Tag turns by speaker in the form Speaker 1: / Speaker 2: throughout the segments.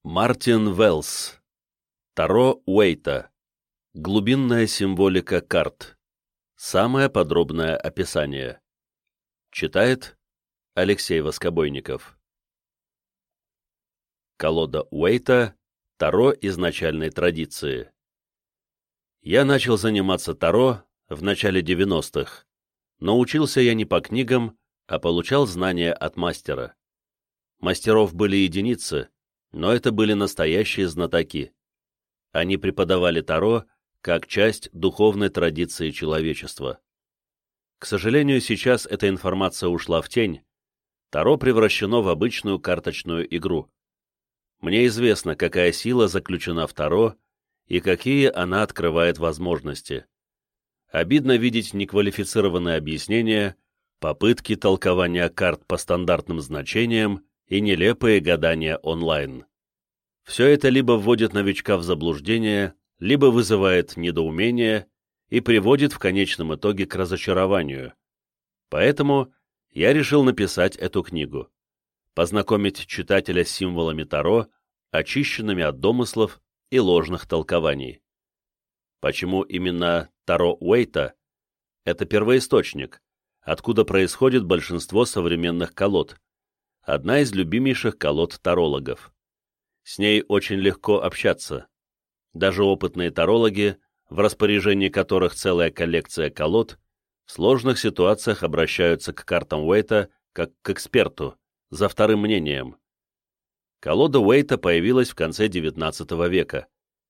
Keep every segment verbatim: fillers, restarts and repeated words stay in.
Speaker 1: Мартин Велс. Таро Уэйта. Глубинная символика карт. Самое подробное описание. Читает Алексей Воскобойников. Колода Уэйта. Таро изначальной традиции. Я начал заниматься таро в начале девяностых, но учился я не по книгам, а получал знания от мастера. Мастеров были единицы, но это были настоящие знатоки. Они преподавали таро как часть духовной традиции человечества. К сожалению, сейчас эта информация ушла в тень. Таро превращено в обычную карточную игру. Мне известно, какая сила заключена в таро и какие она открывает возможности. Обидно видеть неквалифицированные объяснения, попытки толкования карт по стандартным значениям и нелепые гадания онлайн. Все это либо вводит новичка в заблуждение, либо вызывает недоумение и приводит в конечном итоге к разочарованию. Поэтому я решил написать эту книгу, познакомить читателя с символами таро, очищенными от домыслов и ложных толкований. Почему именно Таро Уэйта? Это первоисточник, откуда происходит большинство современных колод, одна из любимейших колод тарологов. С ней очень легко общаться. Даже опытные тарологи, в распоряжении которых целая коллекция колод, в сложных ситуациях обращаются к картам Уэйта как к эксперту, за вторым мнением. Колода Уэйта появилась в конце девятнадцатого века.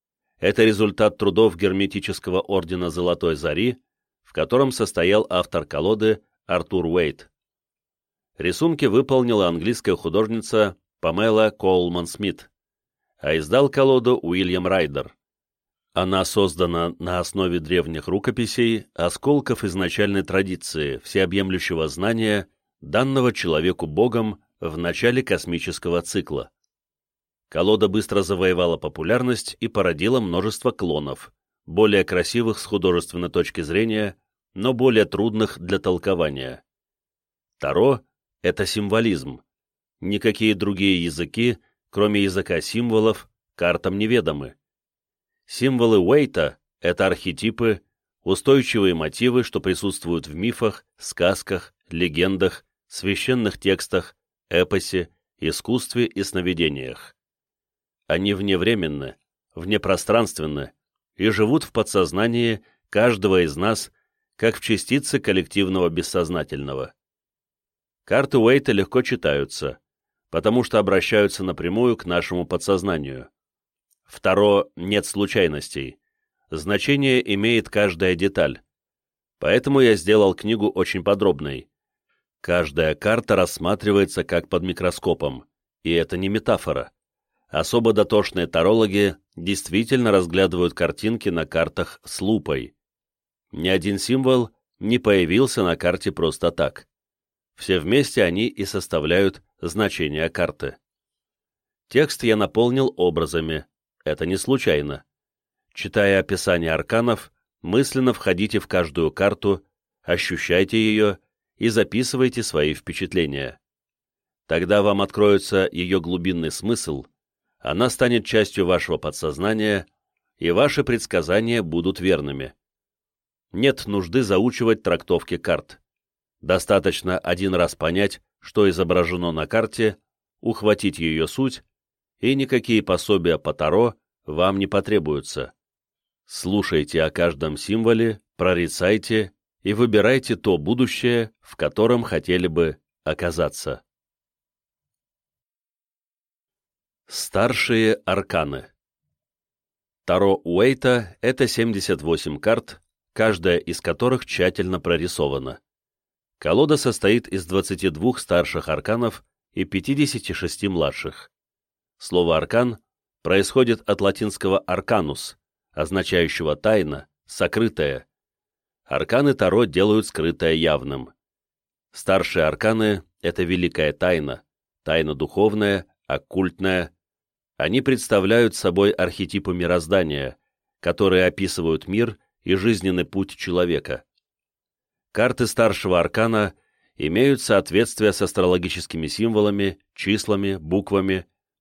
Speaker 1: Это результат трудов герметического ордена Золотой Зари, в котором состоял автор колоды Артур Уэйт. Рисунки выполнила английская художница Памела Коулман Смит, а издал колоду Уильям Райдер. Она создана на основе древних рукописей, осколков изначальной традиции, всеобъемлющего знания, данного человеку Богом в начале космического цикла. Колода быстро завоевала популярность и породила множество клонов, более красивых с художественной точки зрения, но более трудных для толкования. Таро — это символизм. Никакие другие языки, кроме языка символов, картам неведомы. Символы Уэйта — это архетипы, устойчивые мотивы, что присутствуют в мифах, сказках, легендах, священных текстах, эпосе, искусстве и сновидениях. Они вневременны, внепространственны и живут в подсознании каждого из нас, как в частице коллективного бессознательного. Карты Уэйта легко читаются, потому что обращаются напрямую к нашему подсознанию. В таро нет случайностей, значение имеет каждая деталь. Поэтому я сделал книгу очень подробной. Каждая карта рассматривается как под микроскопом, и это не метафора. Особо дотошные тарологи действительно разглядывают картинки на картах с лупой. Ни один символ не появился на карте просто так. Все вместе они и составляют значение карты. Текст я наполнил образами. Это не случайно. Читая описание арканов, мысленно входите в каждую карту, ощущайте ее и записывайте свои впечатления. Тогда вам откроется ее глубинный смысл, она станет частью вашего подсознания, и ваши предсказания будут верными. Нет нужды заучивать трактовки карт. Достаточно один раз понять, что изображено на карте, ухватить ее суть, и никакие пособия по таро вам не потребуются. Слушайте о каждом символе, прорицайте и выбирайте то будущее, в котором хотели бы оказаться. Старшие арканы. Таро Уэйта — это семьдесят восемь карт, каждая из которых тщательно прорисована. Колода состоит из двадцати двух старших арканов и пятидесяти шести младших. Слово «аркан» происходит от латинского «arcanus», означающего «тайна», «сокрытое». Арканы Таро делают скрытое явным. Старшие арканы — это великая тайна, тайна духовная, оккультная. Они представляют собой архетипы мироздания, которые описывают мир и жизненный путь человека. Карты старшего аркана имеют соответствие с астрологическими символами, числами, буквами,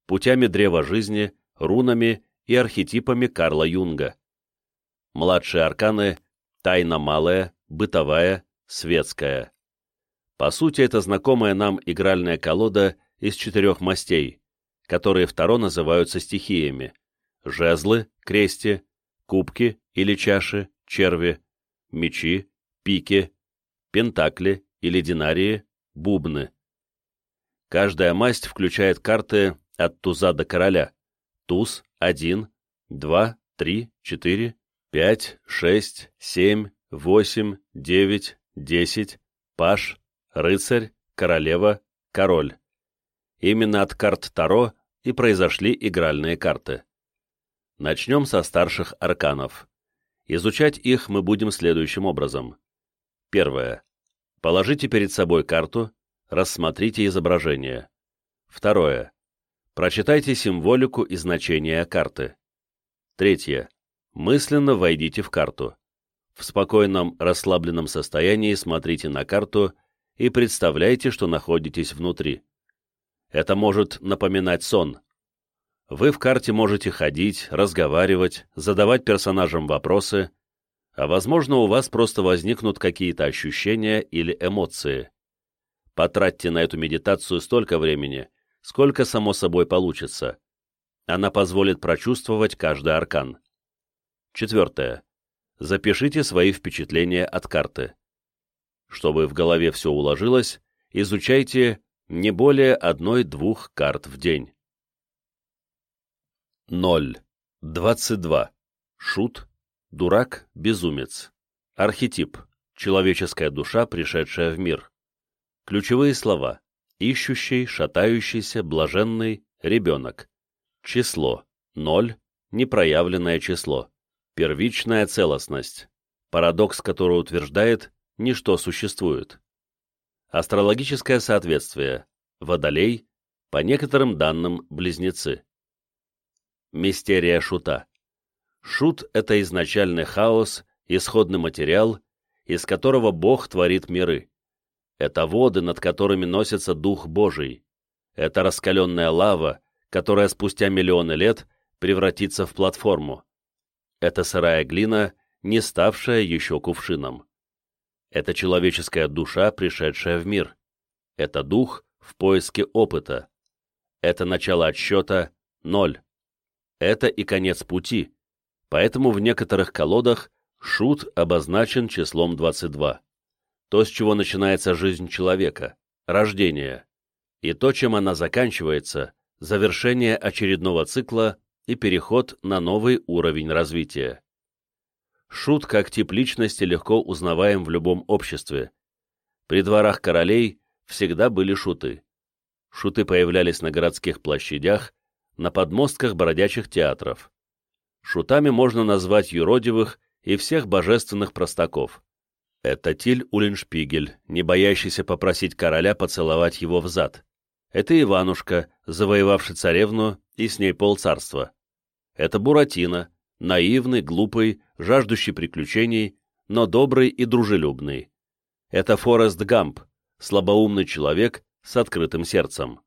Speaker 1: путями древа жизни, рунами и архетипами Карла Юнга. Младшие арканы – тайна малая, бытовая, светская. По сути, это знакомая нам игральная колода из четырех мастей, которые в Таро называются стихиями: жезлы, крести, кубки или чаши, черви, мечи, пики, пентакли или динарии, бубны. Каждая масть включает карты от туза до короля: туз, один, два, три, четыре, пять, шесть, семь, восемь, девять, десять, паж, рыцарь, королева, король. Именно от карт Таро и произошли игральные карты. Начнем со старших арканов. Изучать их мы будем следующим образом. Первое. Положите перед собой карту, рассмотрите изображение. Второе. Прочитайте символику и значения карты. Третье. Мысленно войдите в карту. В спокойном, расслабленном состоянии смотрите на карту и представляйте, что находитесь внутри. Это может напоминать сон. Вы в карте можете ходить, разговаривать, задавать персонажам вопросы, а возможно, у вас просто возникнут какие-то ощущения или эмоции. Потратьте на эту медитацию столько времени, сколько само собой получится. Она позволит прочувствовать каждый аркан. Четвертое. Запишите свои впечатления от карты. Чтобы в голове все уложилось, изучайте не более одной-двух карт в день. ноль. двадцать два. Шут. Дурак, безумец. Архетип. Человеческая душа, пришедшая в мир. Ключевые слова: ищущий, шатающийся, блаженный, ребенок. Число. ноль. Непроявленное число. Первичная целостность. Парадокс, который утверждает: ничто существует. Астрологическое соответствие. Водолей, по некоторым данным, близнецы. Мистерия шута. Шут — это изначальный хаос, исходный материал, из которого Бог творит миры. Это воды, над которыми носится Дух Божий. Это раскаленная лава, которая спустя миллионы лет превратится в платформу. Это сырая глина, не ставшая еще кувшином. Это человеческая душа, пришедшая в мир. Это дух в поиске опыта. Это начало отсчета ноль. Это и конец пути, поэтому в некоторых колодах шут обозначен числом двадцать два. То, с чего начинается жизнь человека, рождение, и то, чем она заканчивается, завершение очередного цикла и переход на новый уровень развития. Шут как тип личности легко узнаваем в любом обществе. При дворах королей всегда были шуты. Шуты появлялись на городских площадях, на подмостках бродячих театров. Шутами можно назвать юродивых и всех божественных простаков. Это Тиль Уллиншпигель, не боящийся попросить короля поцеловать его в зад. Это Иванушка, завоевавший царевну и с ней полцарства. Это Буратино, наивный, глупый, жаждущий приключений, но добрый и дружелюбный. Это Форест Гамп, слабоумный человек с открытым сердцем.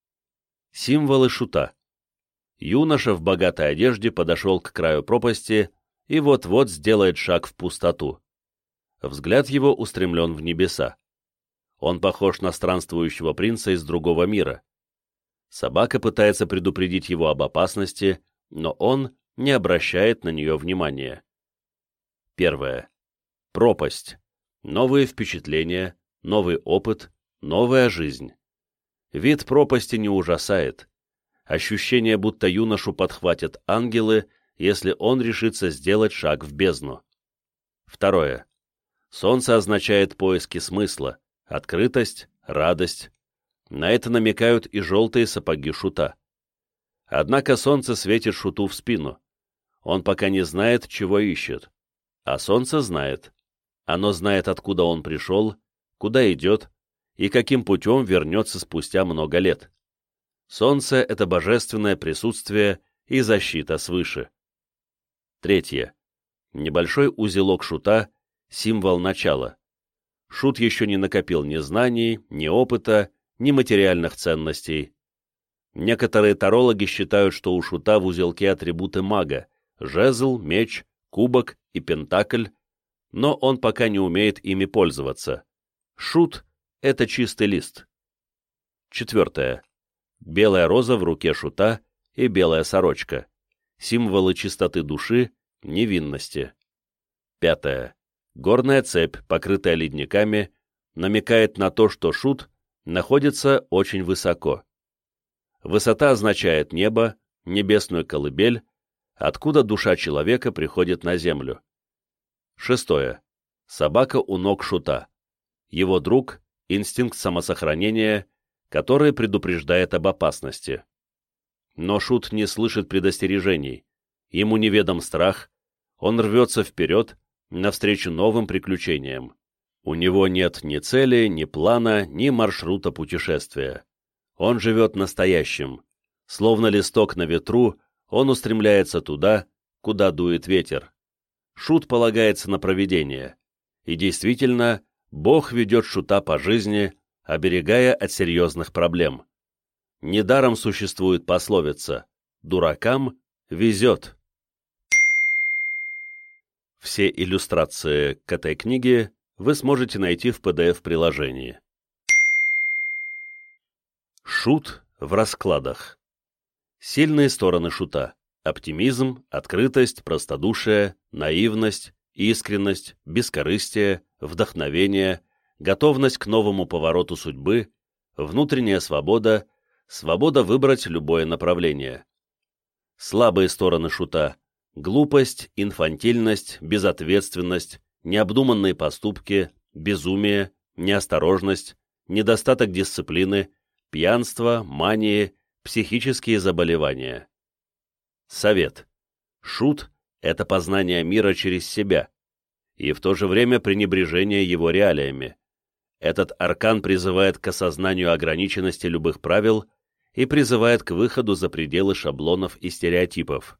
Speaker 1: Символы шута. Юноша в богатой одежде подошел к краю пропасти и вот-вот сделает шаг в пустоту. Взгляд его устремлен в небеса. Он похож на странствующего принца из другого мира. Собака пытается предупредить его об опасности, но он не обращает на нее внимания. Первое. Пропасть. Новые впечатления, новый опыт, новая жизнь. Вид пропасти не ужасает. Ощущение, будто юношу подхватят ангелы, если он решится сделать шаг в бездну. Второе. Солнце означает поиски смысла, открытость, радость. На это намекают и желтые сапоги шута. Однако солнце светит шуту в спину. Он пока не знает, чего ищет. А солнце знает. Оно знает, откуда он пришел, куда идет и каким путем вернется спустя много лет. Солнце — это божественное присутствие и защита свыше. Третье. Небольшой узелок шута — символ начала. Шут еще не накопил ни знаний, ни опыта, ни материальных ценностей. Некоторые тарологи считают, что у шута в узелке атрибуты мага — жезл, меч, кубок и пентакль, но он пока не умеет ими пользоваться. Шут — это чистый лист. Четвертое. Белая роза в руке шута и белая сорочка. Символы чистоты души, невинности. Пятое. Горная цепь, покрытая ледниками, намекает на то, что шут находится очень высоко. Высота означает небо, небесную колыбель, откуда душа человека приходит на землю. Шестое. Собака у ног шута. Его друг — инстинкт самосохранения, который предупреждает об опасности. Но шут не слышит предостережений, ему неведом страх, он рвется вперед, навстречу новым приключениям. У него нет ни цели, ни плана, ни маршрута путешествия. Он живет настоящим. Словно листок на ветру, он устремляется туда, куда дует ветер. Шут полагается на провидение. И действительно, Бог ведет шута по жизни, оберегая от серьезных проблем. Недаром существует пословица «Дуракам везет». Все иллюстрации к этой книге вы сможете найти в пи ди эф-приложении. Шут в раскладах. Сильные стороны шута. Оптимизм, открытость, простодушие, наивность, искренность, бескорыстие, вдохновение, готовность к новому повороту судьбы, внутренняя свобода, свобода выбрать любое направление. Слабые стороны шута. Глупость, инфантильность, безответственность, необдуманные поступки, безумие, неосторожность, недостаток дисциплины, пьянство, мании, психические заболевания. Совет. Шут — это познание мира через себя, и в то же время пренебрежение его реалиями. Этот аркан призывает к осознанию ограниченности любых правил и призывает к выходу за пределы шаблонов и стереотипов.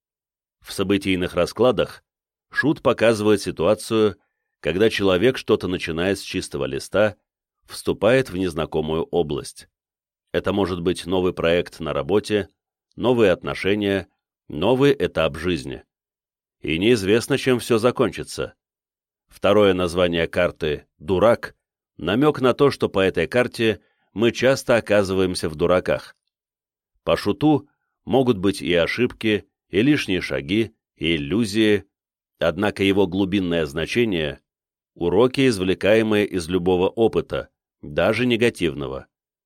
Speaker 1: В событийных раскладах шут показывает ситуацию, когда человек что-то начинает с чистого листа, вступает в незнакомую область. Это может быть новый проект на работе, новые отношения, новый этап жизни. И неизвестно, чем все закончится. Второе название карты «Дурак» — намек на то, что по этой карте мы часто оказываемся в дураках. По шуту могут быть и ошибки, и лишние шаги, и иллюзии, однако его глубинное значение — уроки, извлекаемые из любого опыта, даже негативного.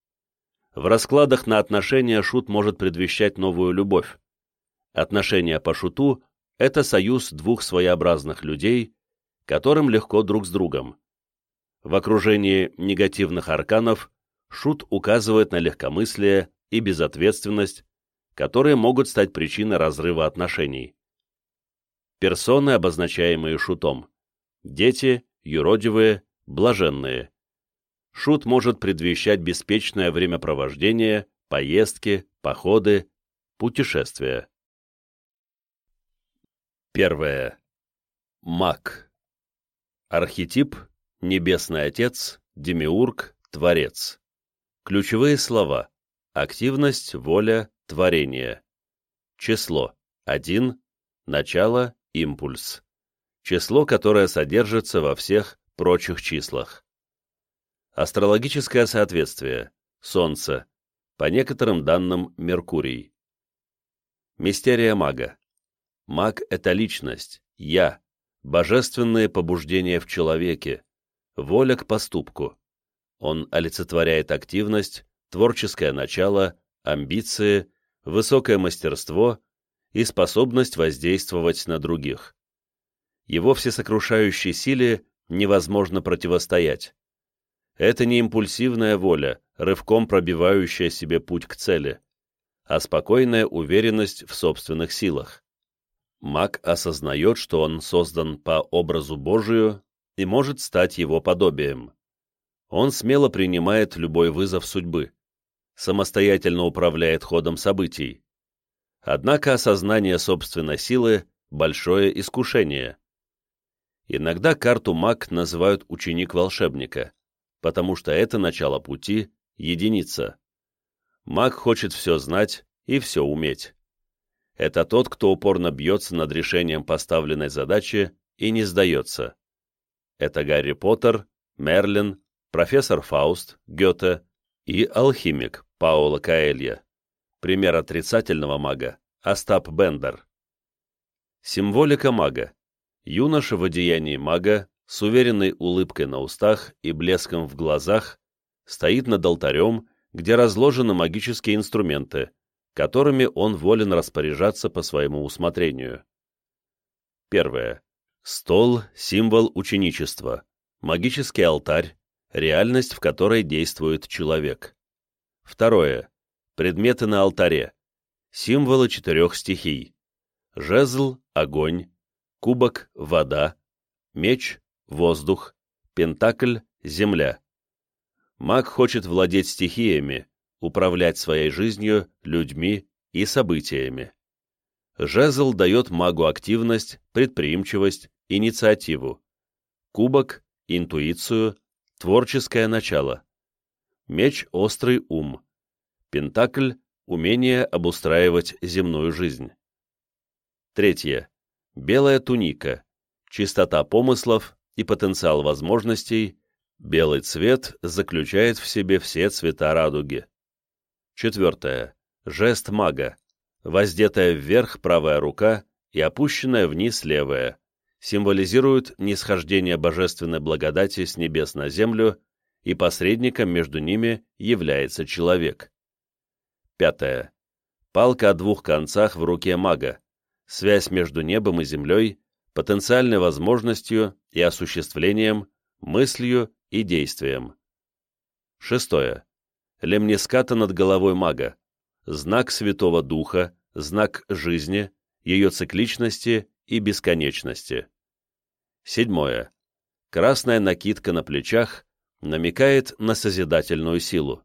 Speaker 1: В раскладах на отношения шут может предвещать новую любовь. Отношения по шуту — это союз двух своеобразных людей, которым легко друг с другом. В окружении негативных арканов шут указывает на легкомыслие и безответственность, которые могут стать причиной разрыва отношений. Персоны, обозначаемые шутом. Дети, юродивые, блаженные. Шут может предвещать беспечное времяпровождение, поездки, походы, путешествия. Первое. Маг. Архетип — Небесный Отец, Демиург, Творец. Ключевые слова: активность, воля, творение. Число — один, начало, импульс. Число, которое содержится во всех прочих числах. Астрологическое соответствие. Солнце. По некоторым данным, Меркурий. Мистерия мага. Маг — это личность, я, божественные побуждения в человеке, воля к поступку. Он олицетворяет активность, творческое начало, амбиции, высокое мастерство и способность воздействовать на других. Его всесокрушающей силе невозможно противостоять. Это не импульсивная воля, рывком пробивающая себе путь к цели, а спокойная уверенность в собственных силах. Маг осознает, что он создан по образу Божию и может стать его подобием. Он смело принимает любой вызов судьбы, самостоятельно управляет ходом событий. Однако осознание собственной силы – большое искушение. Иногда карту маг называют ученик волшебника, потому что это начало пути, единица. Маг хочет все знать и все уметь. Это тот, кто упорно бьется над решением поставленной задачи и не сдается. Это Гарри Поттер, Мерлин, профессор Фауст, Гёте и алхимик Паоло Коэльо. Пример отрицательного мага – Остап Бендер. Символика мага. Юноша в одеянии мага, с уверенной улыбкой на устах и блеском в глазах, стоит над алтарем, где разложены магические инструменты, которыми он волен распоряжаться по своему усмотрению. Первое. Стол – символ ученичества, магический алтарь, реальность, в которой действует человек. Второе. Предметы на алтаре, символы четырех стихий. Жезл – огонь, кубок – вода, меч – воздух, пентакль – земля. Маг хочет владеть стихиями, управлять своей жизнью, людьми и событиями. Жезл дает магу активность, предприимчивость, инициативу. Кубок – интуицию, творческое начало. Меч – острый ум. Пентакль – умение обустраивать земную жизнь. Третье. Белая туника. Чистота помыслов и потенциал возможностей. Белый цвет заключает в себе все цвета радуги. Четвертое. Жест мага. Воздетая вверх правая рука и опущенная вниз левая символизируют нисхождение божественной благодати с небес на землю, и посредником между ними является человек. Пятое. Палка о двух концах в руке мага. Связь между небом и землей, потенциальной возможностью и осуществлением, мыслью и действием. Шестое. Лемниската над головой мага. Знак Святого Духа, знак жизни, ее цикличности и бесконечности. Седьмое. Красная накидка на плечах намекает на созидательную силу.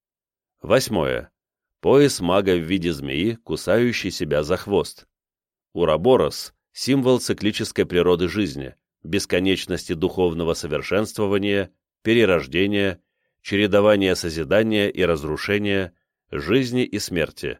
Speaker 1: Восьмое. Пояс мага в виде змеи, кусающей себя за хвост. Ураборос – символ циклической природы жизни, бесконечности духовного совершенствования, перерождения, чередования созидания и разрушения, жизни и смерти.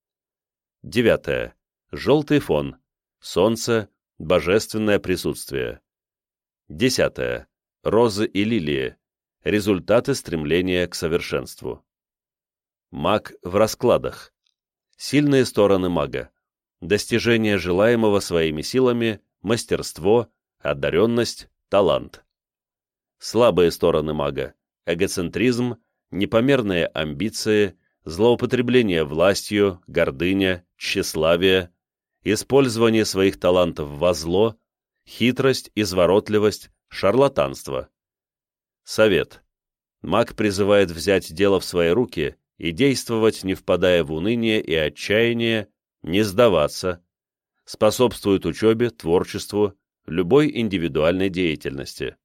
Speaker 1: Девятое. Желтый фон. Солнце, божественное присутствие. Десятое. Розы и лилии. Результаты стремления к совершенству. Маг в раскладах. Сильные стороны мага. Достижение желаемого своими силами, мастерство, одаренность, талант. Слабые стороны мага. Эгоцентризм, непомерные амбиции, злоупотребление властью, гордыня, тщеславие, использование своих талантов во зло, хитрость, изворотливость, шарлатанство. Совет. Маг призывает взять дело в свои руки и действовать, не впадая в уныние и отчаяние, не сдаваться, способствует учебе, творчеству, любой индивидуальной деятельности.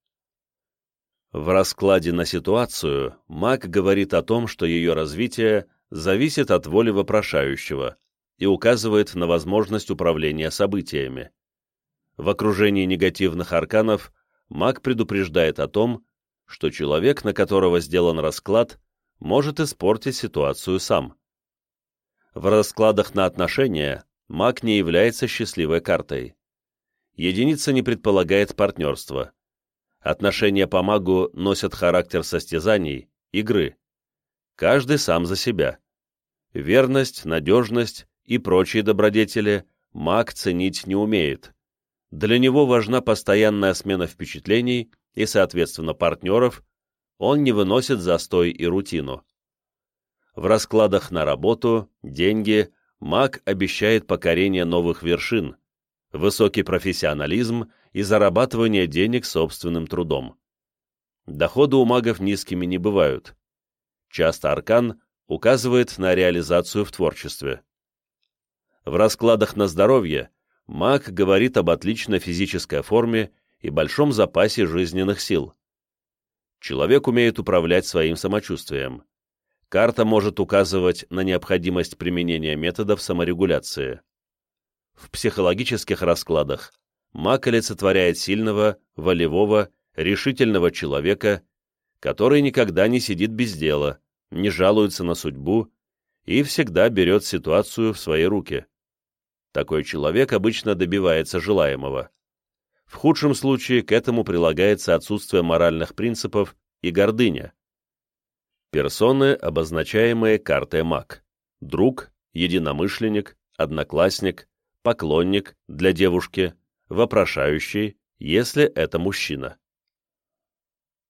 Speaker 1: В раскладе на ситуацию маг говорит о том, что ее развитие зависит от воли вопрошающего и указывает на возможность управления событиями. В окружении негативных арканов маг предупреждает о том, что человек, на которого сделан расклад, может испортить ситуацию сам. В раскладах на отношения маг не является счастливой картой. Единица не предполагает партнерства. Отношения по магу носят характер состязаний, игры. Каждый сам за себя. Верность, надежность и прочие добродетели маг ценить не умеет. Для него важна постоянная смена впечатлений и, соответственно, партнеров, он не выносит застой и рутину. В раскладах на работу, деньги, маг обещает покорение новых вершин, высокий профессионализм и зарабатывание денег собственным трудом. Доходы у магов низкими не бывают. Часто аркан указывает на реализацию в творчестве. В раскладах на здоровье маг говорит об отличной физической форме и большом запасе жизненных сил. Человек умеет управлять своим самочувствием. Карта может указывать на необходимость применения методов саморегуляции. В психологических раскладах маг олицетворяет сильного, волевого, решительного человека, который никогда не сидит без дела, не жалуется на судьбу, и всегда берет ситуацию в свои руки. Такой человек обычно добивается желаемого. В худшем случае к этому прилагается отсутствие моральных принципов и гордыня. Персоны, обозначаемые картой МАК. Друг, единомышленник, одноклассник, поклонник для девушки, вопрошающий, если это мужчина.